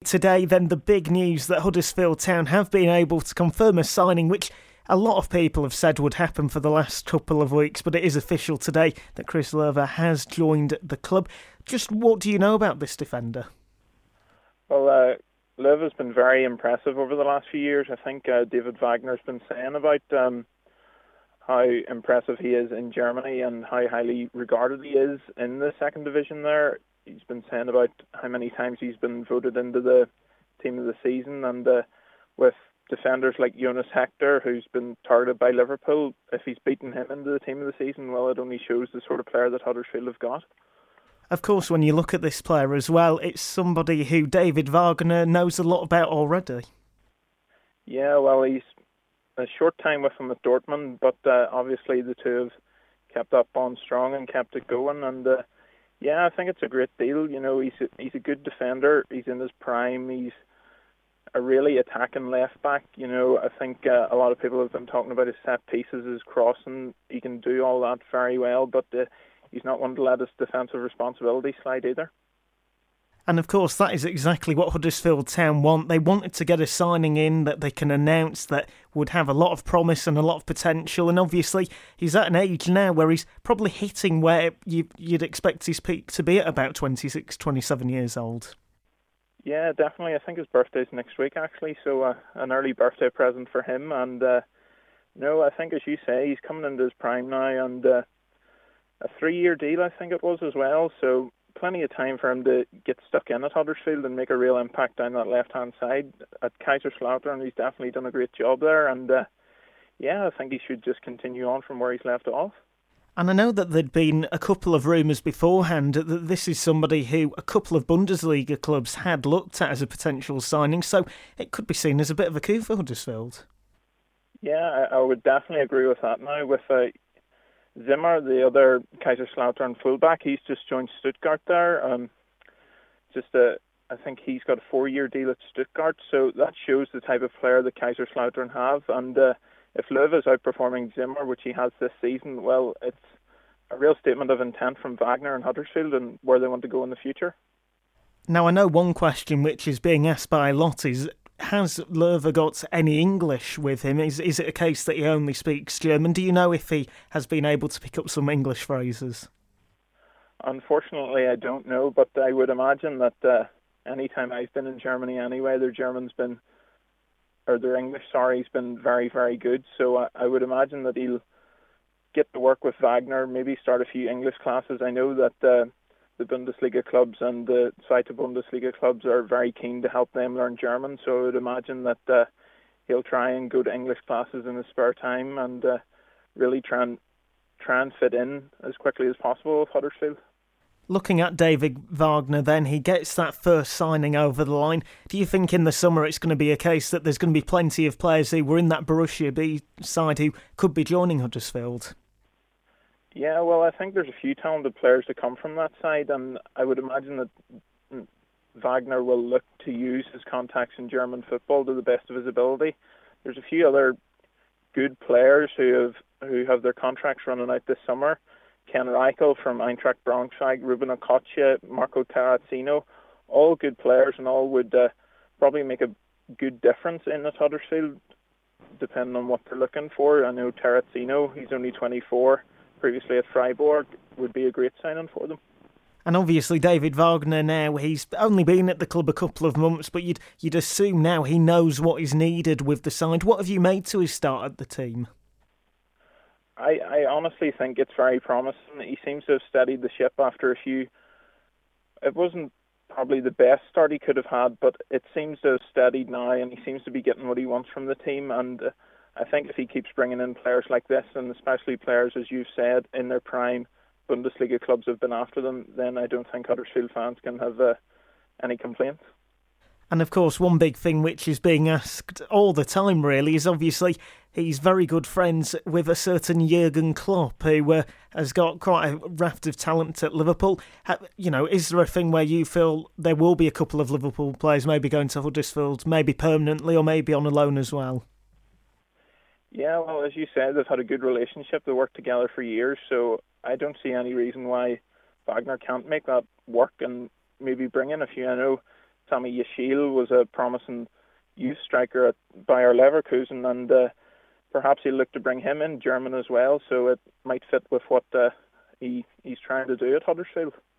today, then the big news that Huddersfield Town have been able to confirm a signing, which a lot of people have said would happen for the last couple of weeks, but it is official today that Chris Löwe has joined the club. Just what do you know about this defender? Well, Löwe's been very impressive over the last few years. I think David Wagner's been saying about how impressive he is in Germany and how highly regarded he is in the second division there. He's been saying about how many times he's been voted into the team of the season, and with defenders like Jonas Hector, who's been targeted by Liverpool, if he's beaten him into the team of the season, well, it only shows the sort of player that Huddersfield have got. Of course, when you look at this player as well, it's somebody who David Wagner knows a lot about already. Yeah, well, he's a short time with him at Dortmund, but obviously the two have kept up on strong and kept it going, and yeah, I think it's a great deal. You know, he's a good defender. He's in his prime. He's a really attacking left back. You know, I think a lot of people have been talking about his set pieces, his crossing. He can do all that very well, but he's not one to let his defensive responsibility slide either. And of course, that is exactly what Huddersfield Town want. They wanted to get a signing in that they can announce that would have a lot of promise and a lot of potential. And obviously, he's at an age now where he's probably hitting where you'd expect his peak to be at about 26, 27 years old. Yeah, definitely. I think his birthday's next week, actually. So an early birthday present for him. And no, I think, as you say, he's coming into his prime now. And a 3-year deal, I think it was, as well. So plenty of time for him to get stuck in at Huddersfield and make a real impact down that left-hand side. At Kaiserslautern, he's definitely done a great job there, and yeah, I think he should just continue on from where he's left off. And I know that there'd been a couple of rumours beforehand that this is somebody who a couple of Bundesliga clubs had looked at as a potential signing, so it could be seen as a bit of a coup for Huddersfield. Yeah, I would definitely agree with that now. With Zimmer, the other Kaiserslautern fullback, he's just joined Stuttgart there. I think he's got a 4-year deal at Stuttgart, so that shows the type of player that Kaiserslautern have. And if Löwe is outperforming Zimmer, which he has this season, well, it's a real statement of intent from Wagner and Huddersfield and where they want to go in the future. Now, I know one question which is being asked by a lot is, has Löwe got any English with him? Is it a case that he only speaks German? Do you know if he has been able to pick up some English phrases? Unfortunately, I don't know, but I would imagine that any time I've been in Germany anyway, their English, has been very, very good. So I would imagine that he'll get to work with Wagner, maybe start a few English classes. I know that the Bundesliga clubs and the Zweite Bundesliga clubs are very keen to help them learn German, so I would imagine that he'll try and go to English classes in his spare time and really try and fit in as quickly as possible with Huddersfield. Looking at David Wagner then, he gets that first signing over the line. Do you think in the summer it's going to be a case that there's going to be plenty of players who were in that Borussia B side who could be joining Huddersfield? Yeah, well, I think there's a few talented players to come from that side, and I would imagine that Wagner will look to use his contacts in German football to the best of his ability. There's a few other good players who have their contracts running out this summer. Ken Reichel from Eintracht Braunschweig, Ruben Okocha, Marco Terracino, all good players and all would probably make a good difference in at Huddersfield, depending on what they're looking for. I know Terracino, he's only 24, previously at Freiburg, would be a great signing for them. And obviously David Wagner now, he's only been at the club a couple of months, but you'd assume now he knows what is needed with the side. What have you made to his start at the team? I honestly think it's very promising. He seems to have steadied the ship after a few. It wasn't probably the best start he could have had, but it seems to have steadied now, and he seems to be getting what he wants from the team. And I think if he keeps bringing in players like this, and especially players, as you've said, in their prime, Bundesliga clubs have been after them, then I don't think Huddersfield fans can have any complaints. And of course, one big thing which is being asked all the time, really, is obviously he's very good friends with a certain Jurgen Klopp, who has got quite a raft of talent at Liverpool. Is there a thing where you feel there will be a couple of Liverpool players maybe going to Huddersfield, maybe permanently or maybe on a loan as well? Yeah, well, as you said, they've had a good relationship. They worked together for years, so I don't see any reason why Wagner can't make that work and maybe bring in a few. I know Sami Yashil was a promising youth striker at Bayer Leverkusen, and perhaps he'll look to bring him in, German as well, so it might fit with what he's trying to do at Huddersfield.